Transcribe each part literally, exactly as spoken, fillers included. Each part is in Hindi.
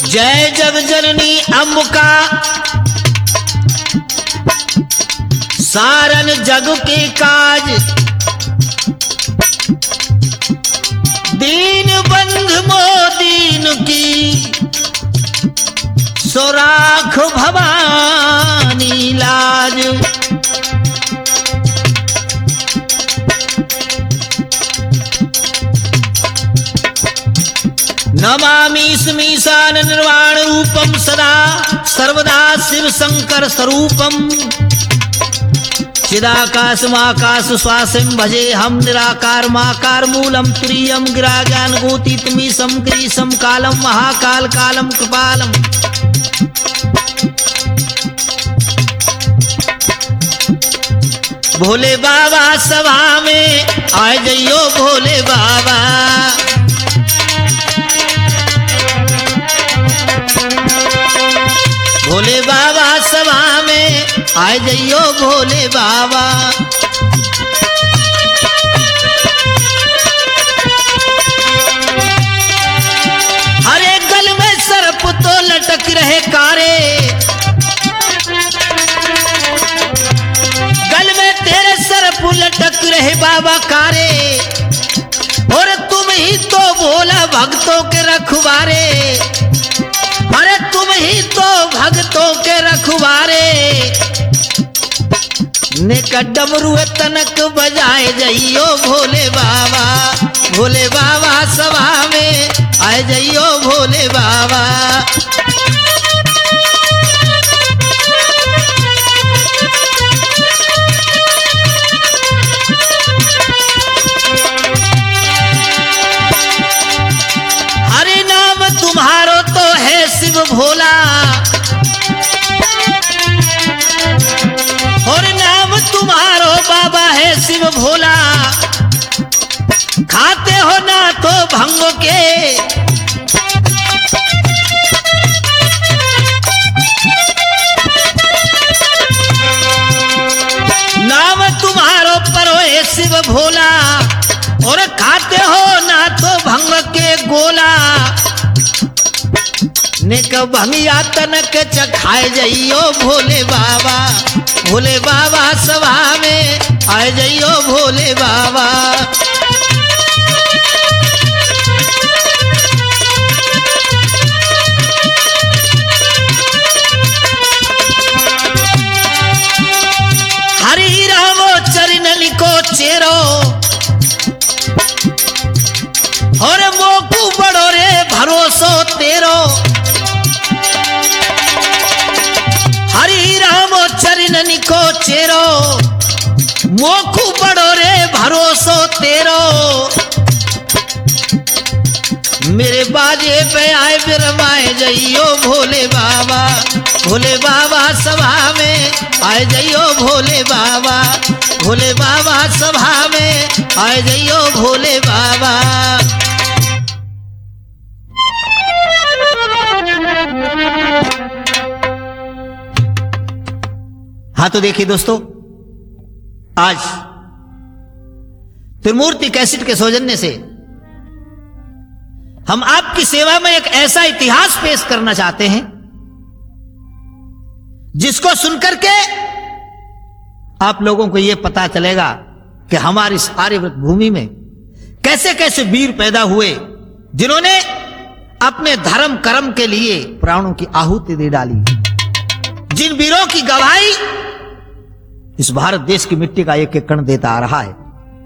जय जग जननी अंबिका, सारन जग के काज, दीन बंध मोदीन की, सोराख भवानी लाज। नमामि स्मीशान निर्वाण रूपम सदा सर्वदा शिव शंकर स्वरूपम। चिदाकाश माकाश स्वासिम भजे हम निराकार माकार मूलम तुरीयम गिरा ज्ञान गोतीतमीशम ग्रीशम कालम महाकाल कालम कृपालम। भोले बाबा सभा में आए जइयो भोले बाबा, भोले बाबा सभा में आए जइयो भोले बाबा। हरे गल में सर्प तो लटक रहे कारे, गल में तेरे सर्प लटक रहे बाबा कारे, और तुम ही तो भोला भक्तों के रखवारे, अरे तुम ही तो भक्तों के रखवारे। नेक डमरू तनक बजाए जइयो भोले बाबा, भोले बाबा सभा में आए जइयो भोले बाबा। हरि नाम तुम्हारो तो है शिव भोला, और नाम तुम्हारो बाबा है शिव भोला। खाते हो ना तो भंग के, नाम तुम्हारो परो है शिव भोला, और खाते हो ना तो भंग के गोला। नेक भंगिया तनक चखाए जइयो भोले बाबा, भोले बाबा सभा में आए जइयो भोले बाबा। हरि रामो चरण लिखो चेरो, और मोकू बड़ो रे भरोसो तेरो। हरि रामो चरण निको चेरो, मोखू बड़ो रे भरोसो तेरो। मेरे बाजे पे आए बिरमाए जइयो भोले बाबा, भोले बाबा सभा में आए जइयो भोले बाबा, भोले बाबा सभा में आए जइयो भोले बाबा। हाँ तो देखिए दोस्तों, आज त्रिमूर्ति कैसेट के सौजन्य से हम आपकी सेवा में एक ऐसा इतिहास पेश करना चाहते हैं जिसको सुनकर के आप लोगों को यह पता चलेगा कि हमारी इस आर्यव्रत भूमि में कैसे कैसे वीर पैदा हुए जिन्होंने अपने धर्म कर्म के लिए प्राणों की आहुति दे डाली। जिन वीरों की गवाही इस भारत देश की मिट्टी का एक एक कण देता आ रहा है।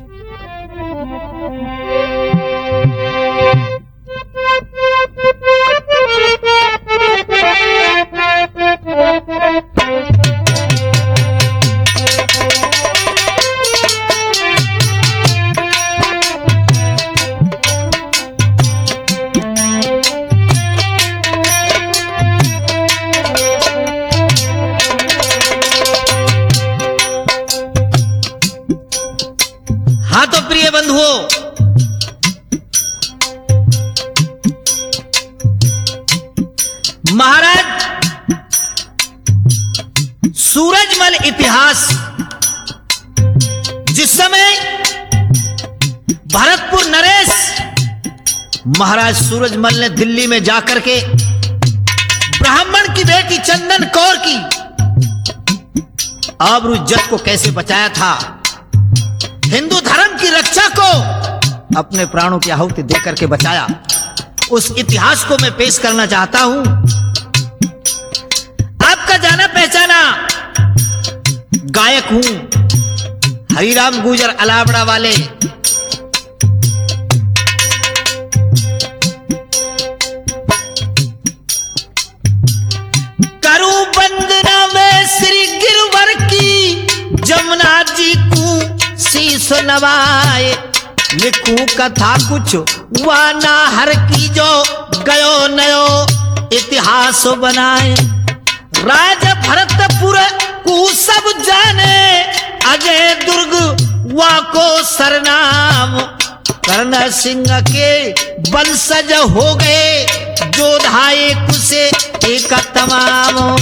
हाँ तो प्रिय बंधुओं, महाराज सूरजमल इतिहास जिस समय भरतपुर नरेश महाराज सूरजमल ने दिल्ली में जाकर के ब्राह्मण की बेटी चंदन कौर की आबरू इज्जत को कैसे बचाया था, हिंदू धर्म की रक्षा को अपने प्राणों की आहुति देकर के बचाया, उस इतिहास को मैं पेश करना चाहता हूं। आपका जाना पहचाना गायक हूं, हरिराम गुर्जर अलावड़ा वाले। करूं वंदना में श्री गिरवर की, जमुना जी को शीश नवाए, लिखूं कथा कुछ वाना हर की, जो गयो नयो इतिहास बनाए। राज भरतपुर को सब जाने, अजय दुर्ग वाको सरनाम। कर्ण सिंह के वंशज हो गए, जोधा एक से एक तमाम।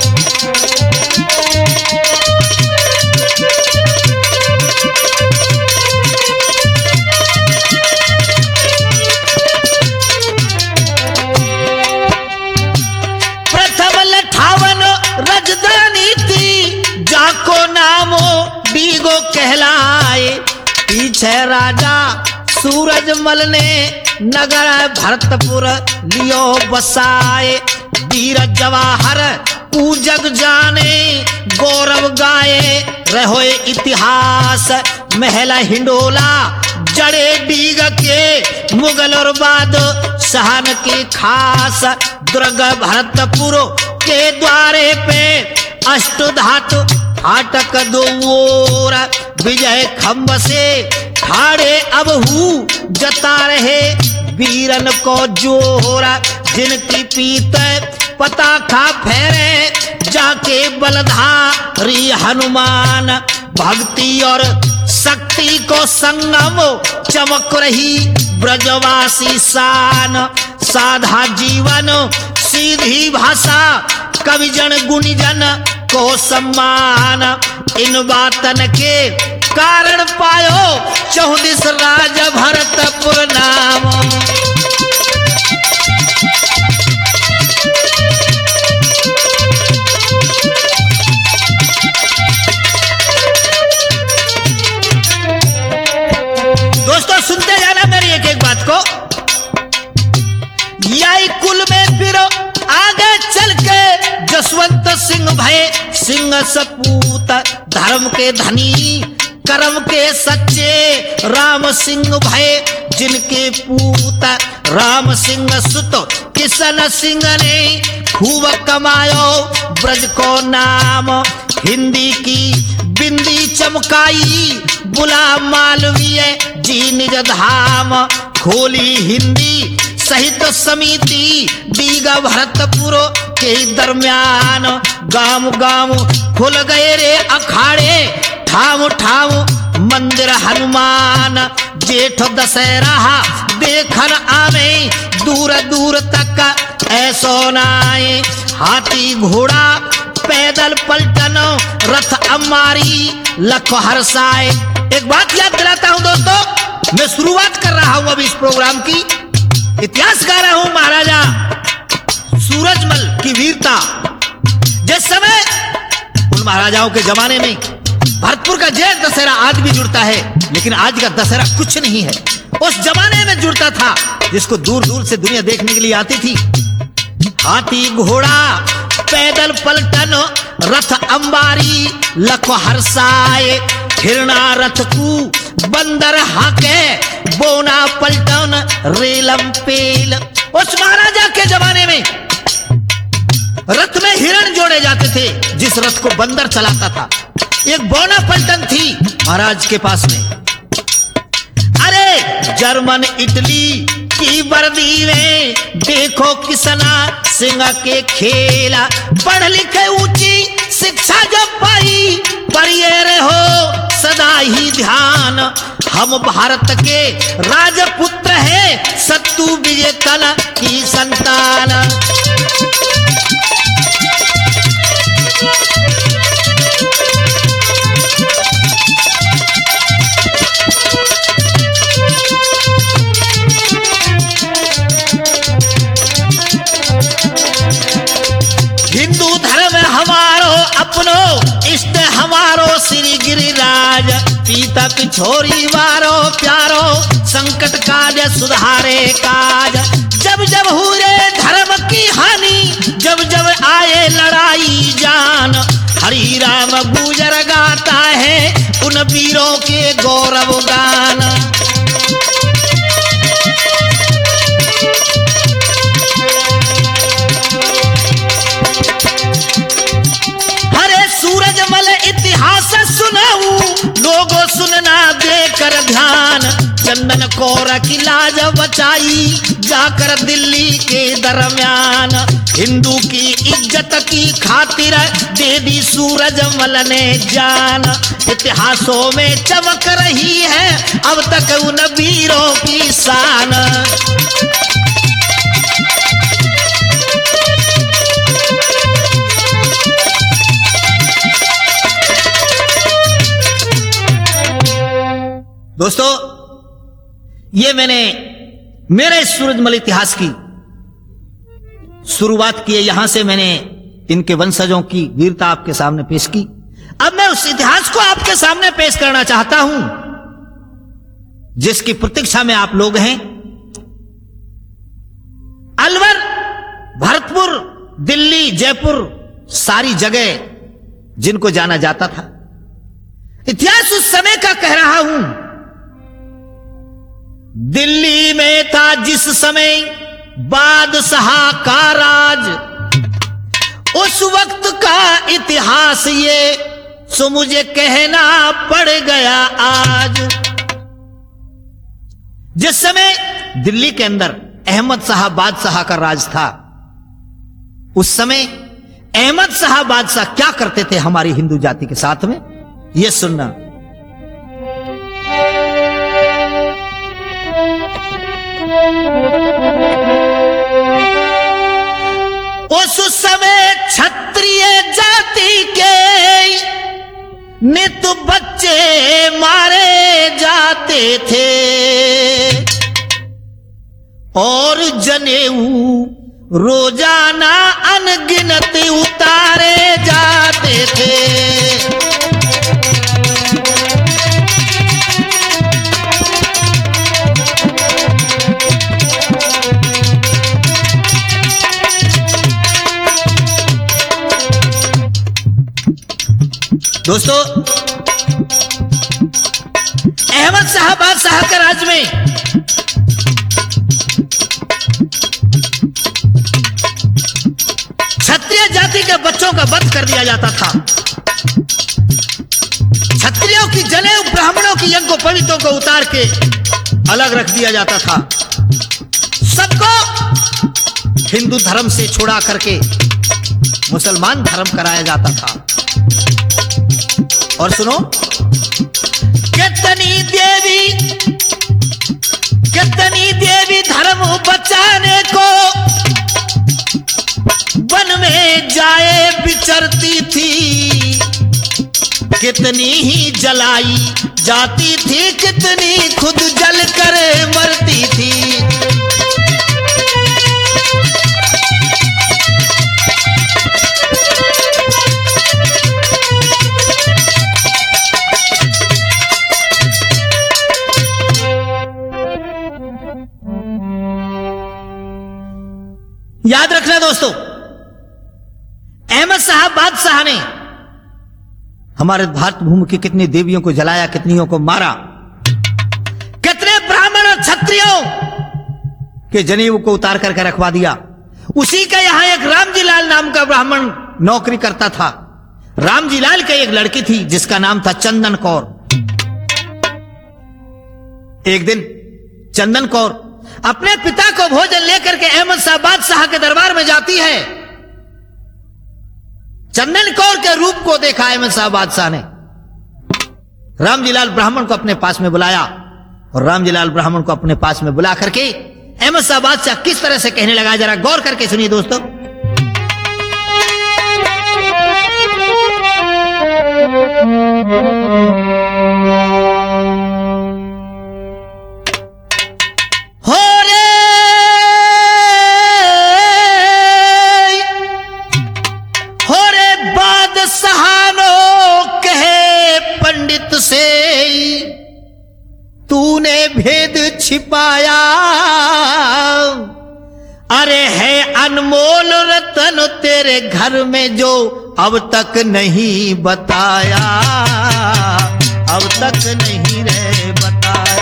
प्रथम लठावन राजधानी थी, जाको नामो डीगो कहलाए। पीछे राजा सूरजमल ने नगर भरतपुर लियो बसाए। वीर जवाहर कू जग जाने, गौरव गाए रहोए इतिहास। महल हिंडोला जड़े डीग के, मुगल और बाद सहन के खास। दुर्ग भरतपुर के द्वारे पे, अष्टधातु फाटक दो ओर। विजय खंब से ठाड़े अब हूँ, जता रहे वीरन को जोरा। जिनकी पीत पताखा फेरे, जाके बलधारी हनुमान। भक्ति और शक्ति को संगम, चमक रही ब्रजवासी शान। साधा जीवन सीधी भाषा, कविजन गुणीजन को सम्मान। इन बातन के कारण पायो, चौदिस राज भरतपुर नाम। दोस्तों सुनते जाना मेरी एक एक बात को। यही कुल में फिर आगे चल के जसवंत सिंह भय सिंह सपूत। धर्म के धनी कर्म के सच्चे, राम सिंह भय जिनके पूत। राम सिंह सुत किशन सिंह ने खूब कमायो ब्रज को नाम। हिंदी की बिंदी चमकाई, बुला मालवीय जी निज धाम। खोली हिंदी साहित्य समिति, डीग भरतपुर के दरमियान। गांव गांव खुल गए रे अखाड़े, ठाम ठाम मंदिर हनुमान। जेठ दशहरा देखन आवे, दूर दूर तक ऐसो नाए। हाथी घोड़ा पैदल पलटन, रथ अमारी लख हर्षाए। एक बात याद दिलाता हूं दोस्तों, मैं शुरुआत कर रहा हूं अभी इस प्रोग्राम की। इतिहास गा रहा हूं महाराजा सूरजमल की वीरता। जिस समय उन महाराजाओं के जमाने में भरतपुर का जेठ दशहरा आज भी जुड़ता है, लेकिन आज का दशहरा कुछ नहीं है, उस जमाने में जुड़ता था, जिसको दूर दूर से दुनिया देखने के लिए आती थी। हाथी घोड़ा पैदल पलटन, रथ अंबारी लख हर्षाए। हिरणा रथ को बंदर हाके, बोना पलटन रेलम पेल। उस महाराजा के जमाने में रथ में हिरण जोड़े जाते थे, जिस रथ को बंदर चलाता था। एक बोना पलटन थी महाराज के पास में। अरे जर्मन इटली की वर्दी में देखो किसना सिंह के खेला। पढ़ लिखे ऊंची शिक्षा जब पाई, पर ये रहो सदा ही ध्यान। हम भारत के राजपुत्र हैं, सत्तू विजेतन की संतान। तक छोरी वारो प्यारो संकट काज सुधारे काज। जब जब हुए धर्म की हानि जब जब आए लड़ाई जान हरि राम गुजर गाता है उन वीरों के गौरव गान। हरे सूरजमल इतिहास सुनाऊं लोगों सुनना देकर ध्यान। चंदन कौर की लाज बचाई जाकर दिल्ली के दरमियान। हिंदू की इज्जत की खातिर दे दी सूरजमल ने जान। इतिहासों में चमक रही है अब तक उन वीरों की शान। दोस्तों, ये मैंने मेरे सूरजमल इतिहास की शुरुआत की है। यहां से मैंने इनके वंशजों की वीरता आपके सामने पेश की। अब मैं उस इतिहास को आपके सामने पेश करना चाहता हूं जिसकी प्रतीक्षा में आप लोग हैं। अलवर, भरतपुर, दिल्ली, जयपुर, सारी जगह जिनको जाना जाता था। इतिहास उस समय का कह रहा हूं। दिल्ली में था जिस समय बादशाह का राज, उस वक्त का इतिहास ये सो मुझे कहना पड़ गया आज। जिस समय दिल्ली के अंदर अहमद शाह बादशाह का राज था, उस समय अहमद शाह बादशाह क्या करते थे हमारी हिंदू जाति के साथ में, यह सुनना। उस समय क्षत्रिय जाति के नित बच्चे मारे जाते थे और जनेऊ रोजाना अनगिनत उतारे जाते थे। दोस्तों, अहमद शाह बादशाह के राज में क्षत्रिय जाति के बच्चों का वध कर दिया जाता था। क्षत्रियों की जनेऊ ब्राह्मणों की यज्ञोपवीतों को उतार के अलग रख दिया जाता था। सबको हिंदू धर्म से छुड़ा करके मुसलमान धर्म कराया जाता था। और सुनो, कितनी देवी कितनी देवी धर्म बचाने को वन में जाए बिचरती थी, कितनी ही जलाई जाती थी, कितनी खुद जल कर मरती थी। याद रखना दोस्तों, अहमद शाह बादशाह ने हमारे भारत भूमि की कितनी देवियों को जलाया, कितनियों को मारा, कितने ब्राह्मण और क्षत्रियों के जनेऊ को उतार करके रखवा दिया। उसी का यहां एक रामजी लाल नाम का ब्राह्मण नौकरी करता था। रामजी लाल की एक लड़की थी जिसका नाम था चंदन कौर। एक दिन चंदन कौर अपने पिता को भोजन लेकर के अहमद शाह बादशाह के दरबार में जाती है। चंदन कौर के रूप को देखा अहमद शाह बादशाह ने। रामजी लाल ब्राह्मण को अपने पास में बुलाया और रामजी लाल ब्राह्मण को अपने पास में बुला करके अहमद शाह बादशाह किस तरह से कहने लगा, जरा गौर करके सुनिए दोस्तों। हो रे हो रे बादशाहनो कहे पंडित से, छिपाया, अरे है अनमोल रतन तेरे घर में जो अब तक नहीं बताया, अब तक नहीं रे बताया।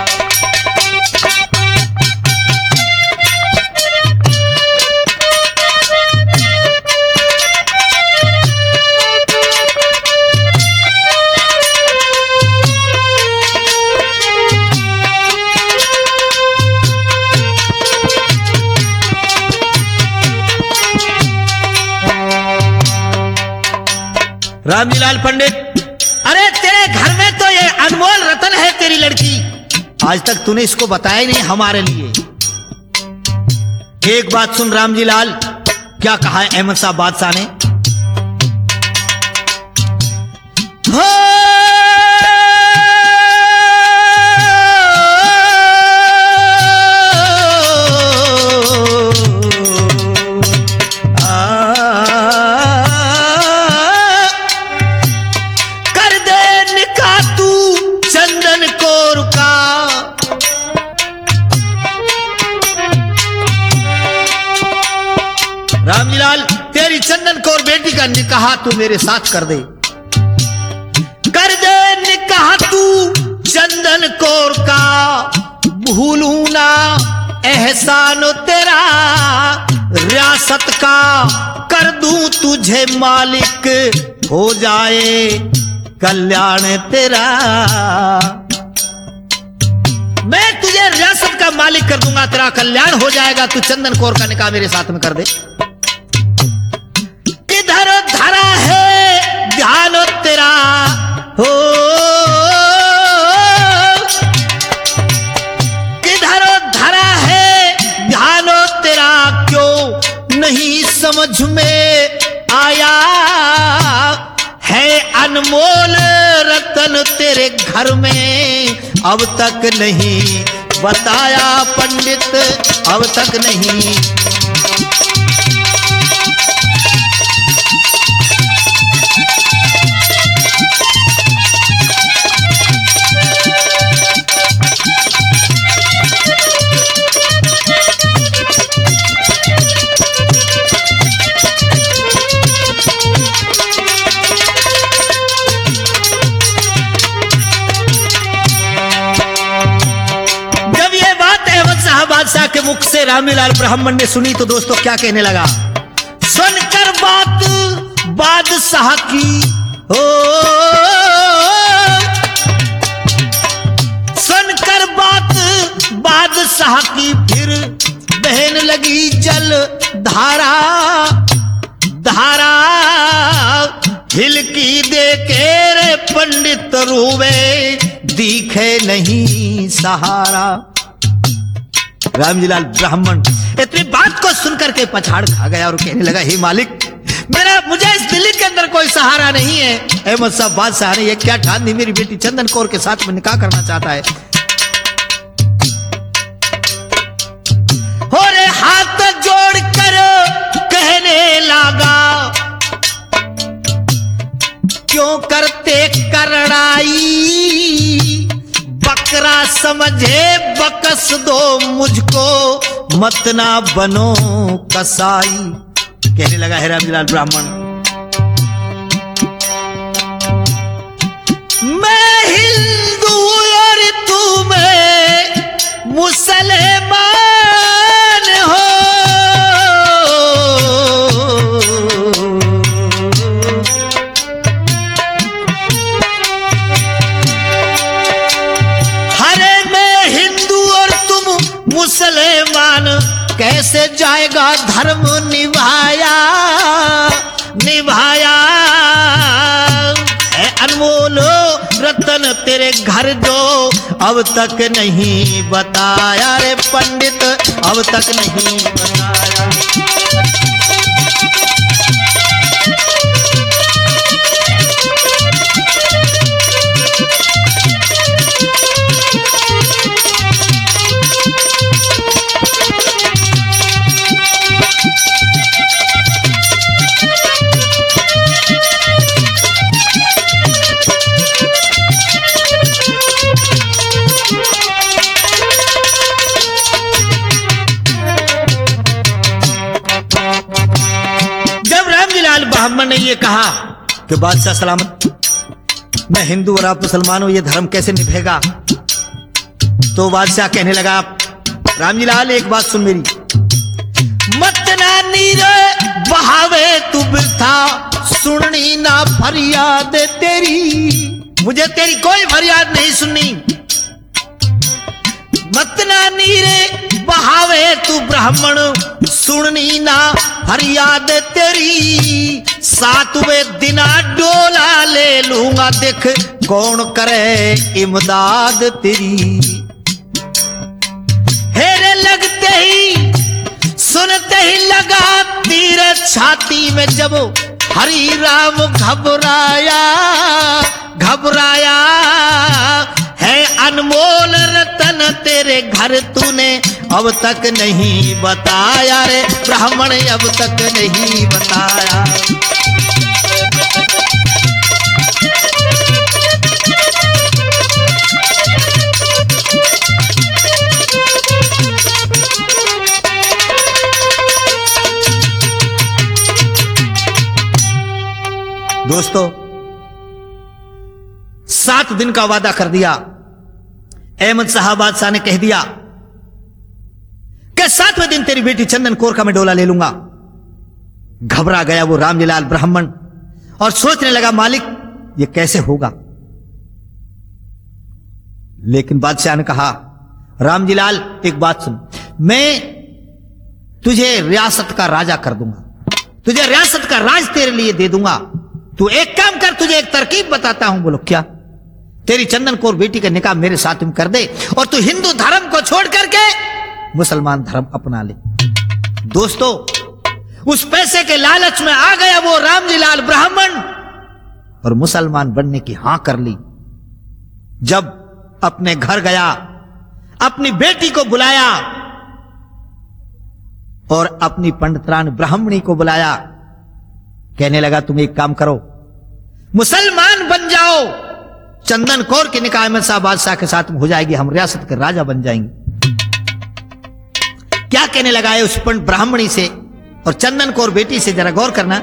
रामजीलाल पंडित, अरे तेरे घर में तो ये अनमोल रतन है तेरी लड़की, आज तक तूने इसको बताया नहीं हमारे लिए। एक बात सुन रामजीलाल, क्या कहा है अहमद शाह बादशाह ने? हो रामजीलाल, तेरी चंदन कौर बेटी का निकाह तू मेरे साथ कर दे, कर दे निकाह तू चंदन कौर का, भूलू ना एहसान तेरा रियासत का, कर दूं तुझे मालिक हो जाए कल्याण तेरा। मैं तुझे रियासत का मालिक कर दूंगा, तेरा कल्याण हो जाएगा, तू चंदन कौर का निकाह मेरे साथ में कर दे। किधर धरा है ध्यान तेरा हो, किधर धरा है ध्यान तेरा, क्यों नहीं समझ में आया, है अनमोल रतन तेरे घर में अब तक नहीं बताया पंडित, अब तक नहीं। बादशाह के मुख से रामजीलाल ब्राह्मण ने सुनी तो दोस्तों क्या कहने लगा? सुनकर बात बादशाह की हो, सुनकर बात बादशाह की, फिर बहन लगी जल धारा, धारा हिलकी दे के रे पंडित रूबे, दिखे नहीं सहारा। रामजीलाल ब्राह्मण इतनी बात को सुनकर के पछाड़ खा गया और कहने लगा, हे मालिक, मेरा मुझे इस दिल्ली के अंदर कोई सहारा नहीं है। अहमद शाह बादशाह ने ये क्या ठान दी, मेरी बेटी चंदन कौर के साथ में निकाह करना चाहता है। हो रे हाथ जोड़ कर कहने लगा, क्यों करते करड़ाई, बकरा समझे बकस दो मुझको, मत ना बनो कसाई। कहने लगा है रामजीलाल ब्राह्मण, मैं हिंदू और तू में मुसलमान हो, मुसलमान कैसे जाएगा धर्म निभाया, निभाया है अनमोल रतन तेरे घर जो अब तक नहीं बताया रे पंडित, अब तक नहीं बताया। ये कहा कि बादशाह सलामत, मैं हिंदू और आप मुसलमान हूं, ये धर्म कैसे निभेगा? तो बादशाह कहने लगा, राम जी लाल एक बात सुन मेरी, मत ना नीर बहावे तू बिरथा, सुननी ना फरियाद तेरी, मुझे तेरी कोई फरियाद नहीं सुननी। मत ना नीरे बहावे तू ब्राह्मण, सुननी ना फरियाद तेरी, सातवें दिना डोला ले लूंगा, देख कौन करे इमदाद तेरी। हेरे लगते ही सुनते ही लगा तीर छाती में, जब हरि राम घबराया घबराया, है अनमोल रतन तेरे घर तूने अब तक नहीं बताया रे ब्राह्मण, अब तक नहीं बताया। दोस्तों, सात दिन का वादा कर दिया। अहमद शाह बादशाह ने कह दिया कि सातवें दिन तेरी बेटी चंदन कौर का मैं डोला ले लूंगा। घबरा गया वो रामजीलाल ब्राह्मण और सोचने लगा, मालिक ये कैसे होगा? लेकिन बादशाह ने कहा, रामजीलाल एक बात सुन, मैं तुझे रियासत का राजा कर दूंगा, तुझे रियासत का राज तेरे लिए दे दूंगा। तू एक काम कर, तुझे एक तरकीब बताता हूं। बोलो क्या? तेरी चंदन कौर बेटी का निकाह मेरे साथ तुम कर दे और तू हिंदू धर्म को छोड़ करके मुसलमान धर्म अपना ले। दोस्तों, उस पैसे के लालच में आ गया वो रामजीलाल ब्राह्मण और मुसलमान बनने की हां कर ली। जब अपने घर गया, अपनी बेटी को बुलाया और अपनी पंडितरान ब्राह्मणी को बुलाया, कहने लगा तुम एक काम करो, मुसलमान बन जाओ, चंदन कौर के निकाह अहमद शाह बादशाह के साथ हो जाएगी, हम रियासत के राजा बन जाएंगे। क्या कहने लगा है उस पंडित ब्राह्मणी से और चंदन कौर बेटी से, जरा गौर करना।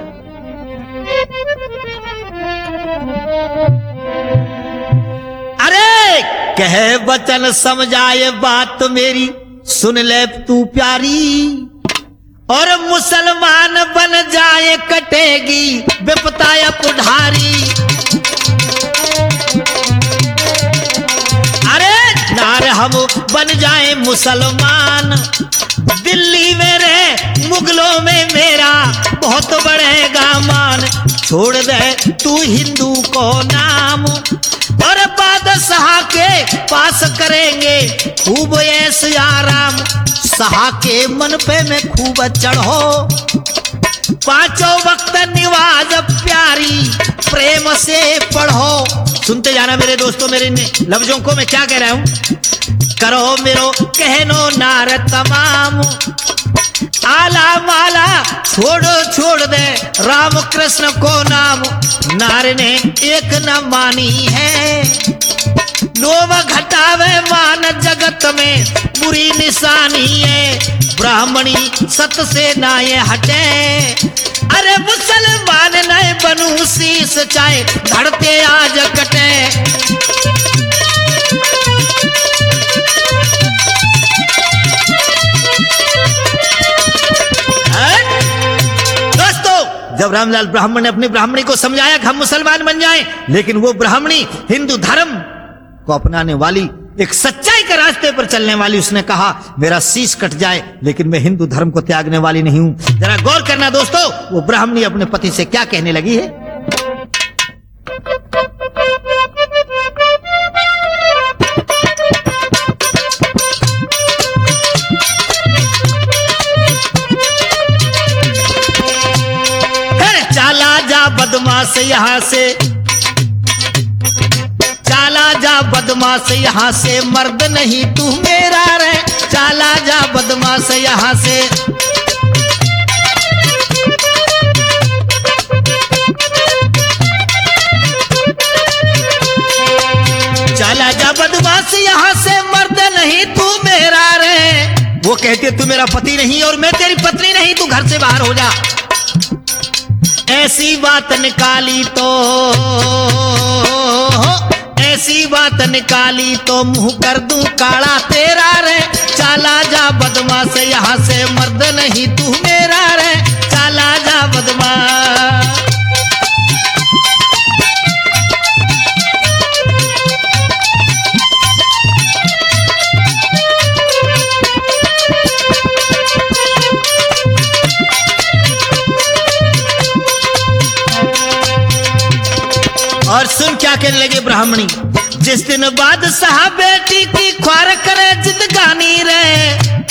अरे कहे वचन समझाए बात मेरी, सुन ले तू प्यारी, और मुसलमान बन जाए कटेगी विपताया पुढ़ारी। अरे नारे हम बन जाए मुसलमान, दिल्ली में रहे मुगलों में मेरा बहुत बढ़ेगा मान। छोड़ दे तू हिंदू को नाम और बादशाह के पास करेंगे खूब ऐसे आराम। शाह के मन पे में खूब चढ़ो, पांचों वक्त निवाज प्यारी प्रेम से पढ़ो। सुनते जाना मेरे दोस्तों, मेरे लफ्जों को मैं क्या कह रहा हूं। करो मेरो कहनो नार तमाम, आला माला छोड़ो छोड़ दे राम कृष्ण को नाम। नार ने एक न मानी है, लोभ घटावे मान जगत में बुरी निशानी है। ब्राह्मणी सत से ना ये हटे, अरे मुसलमान नए बनू शीस चाहे धड़ते आज कटे। जब रामलाल ब्राह्मण ने अपनी ब्राह्मणी को समझाया कि हम मुसलमान बन जाएं, लेकिन वो ब्राह्मणी हिंदू धर्म को अपनाने वाली, एक सच्चाई के रास्ते पर चलने वाली, उसने कहा मेरा शीश कट जाए लेकिन मैं हिंदू धर्म को त्यागने वाली नहीं हूं। जरा गौर करना दोस्तों, वो ब्राह्मणी अपने पति से क्या कहने लगी है। बदमाश यहां से चाला जा, बदमाश यहां से मर्द नहीं तू मेरा रे। चाला जा बदमाश यहां से, चाला जा बदमाश यहां से मर्द नहीं तू मेरा रे। वो कहती तू मेरा पति नहीं और मैं तेरी पत्नी नहीं, तू घर से बाहर हो जा। ऐसी बात निकाली तो ऐसी बात निकाली तो मुंह कर दूं काला तेरा रे। चला जा बदमाश यहाँ से, मर्द नहीं तू मेरा रे। चला जा बदमाश। और सुन क्या कहने लगे ब्राह्मणी, जिस दिन बादशाह बेटी की ख्वार करे जिंदगानी रे।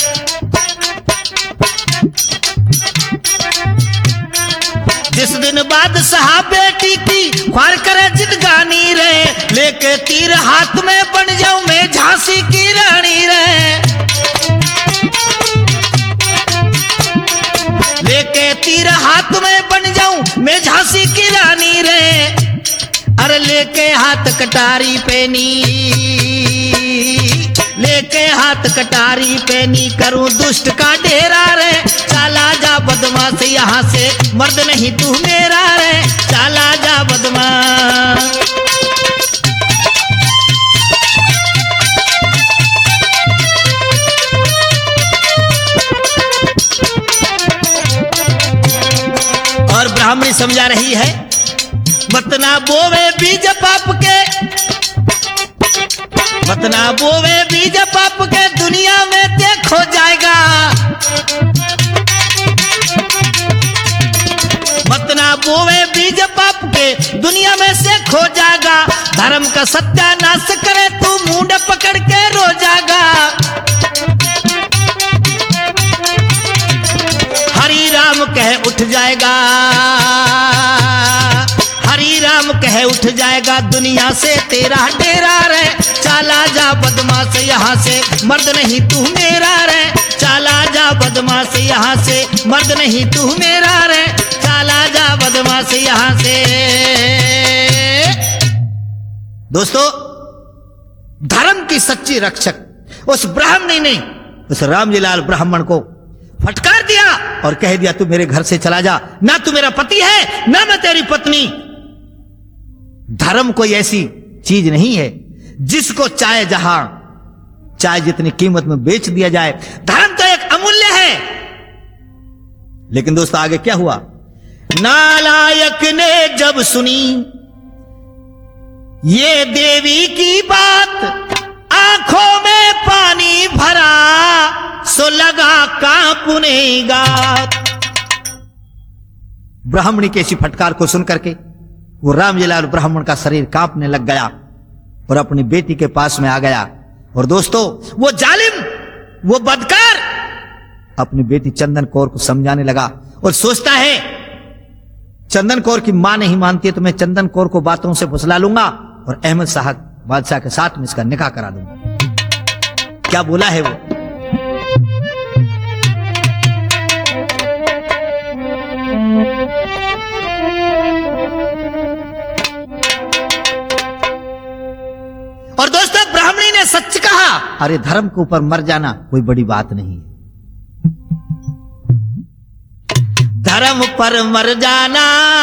जिस दिन बादशाह बेटी की ख्वार करे जिंदगानी रे, लेके तीर हाथ में बन जाऊं मैं झांसी की रानी रे। लेके तीर हाथ में बन जाऊं मैं झांसी की रानी रे। अरे लेके हाथ कटारी पेनी, लेके हाथ कटारी पेनी करूं दुष्ट का डेरा रे। चला जा बदमाश यहाँ से, मर्द नहीं तू मेरा रे। चला जा बदमाश। और ब्राह्मणी समझा रही है, वतना बोवे बीज पाप के, वतना बोवे बीज पाप के दुनिया में देखो जाएगा। वतना बोवे बीज पाप के दुनिया में से खो जाएगा। धर्म का सत्यानाश करे तू मुंड पकड़ के रो जाएगा। हरि राम कहे उठ जाएगा, हरि राम कहे उठ जाएगा दुनिया से तेरा डेरा रे। चला जा बदमाश यहाँ से, मर्द नहीं तू मेरा रे। चला जा बदमाश यहाँ से, मर्द नहीं तू मेरा रे। चला जा बदमाश यहाँ से। दोस्तों, धर्म की सच्ची रक्षक उस ब्राह्मणी ने उस रामजीलाल ब्राह्मण को फटकार दिया और कह दिया तू मेरे घर से चला जा, ना तू मेरा पति है ना मैं तेरी पत्नी। धर्म कोई ऐसी चीज नहीं है जिसको चाहे जहां चाहे जितनी कीमत में बेच दिया जाए। धर्म तो एक अमूल्य है। लेकिन दोस्तों आगे क्या हुआ, नालायक ने जब सुनी ये देवी की बात, आंखों में पानी भरा सो लगा कांपने गात। ब्राह्मणी की ऐसी फटकार को सुनकर के वो रामजीलाल ब्राह्मण का शरीर कांपने लग गया और अपनी बेटी के पास में आ गया। और दोस्तों, वो जालिम, वो बदकार अपनी बेटी चंदन कौर को समझाने लगा और सोचता है चंदन कौर की मां नहीं मानती है तो मैं चंदन कौर को बातों से फुसला लूंगा और अहमद शाह बादशाह के साथ में इसका निकाह करा दूंगा। क्या बोला है वो, और दोस्तों ब्राह्मणी ने सच कहा। अरे धर्म के ऊपर मर जाना कोई बड़ी बात नहीं है। धर्म पर मर जाना,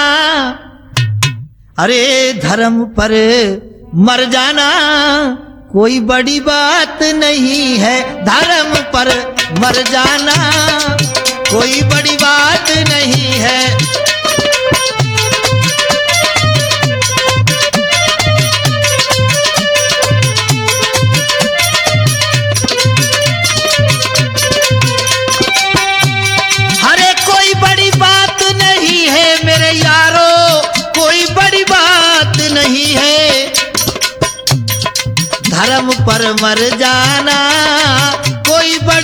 अरे धर्म पर मर जाना कोई बड़ी बात नहीं है। धर्म पर मर जाना कोई बड़ी बात नहीं है। धर्म पर मर जाना कोई बड़ी